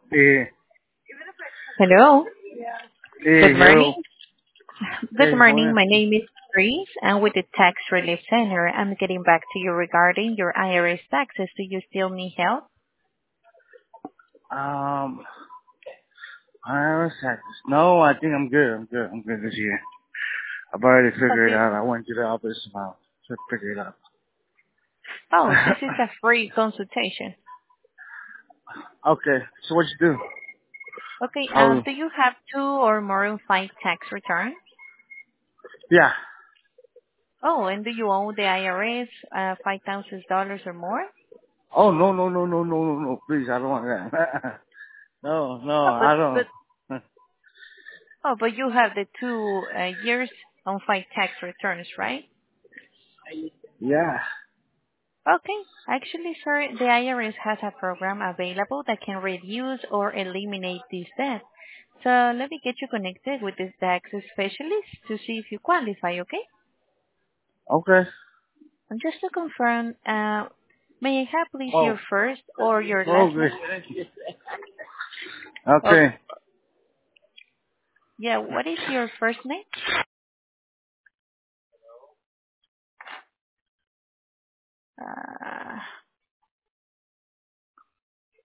Eh, Hello. Good morning. hello. Good How morning. are My name is Grace. I'm with the Tax Relief Center. I'm getting back to you regarding your IRS taxes. Do you still need help? you? IRS taxes. No, I think I'm good. I'm good. I'm good this year. I've already figured it Okay. out. I went to the office to figure it out. Oh, this is a free consultation. Okay, so what you do? Okay. Oh, Do you have two or more than five tax returns? yeah. Oh, and do you owe the IRS $5,000 or more? Oh, no, no, no, no, no, no, no. Please, I don't want that. No, no, Oh, I don't. but you have the 2 years on five tax returns, right? Yeah. Okay. Actually, sir, the IRS has a program available that can reduce or eliminate this debt. So let me get you connected with this tax specialist to see if you qualify, okay? Okay. And just to confirm, may I have please Oh, your first or your oh, last good. name? Oh, Okay. yeah, what is your first name? Uh,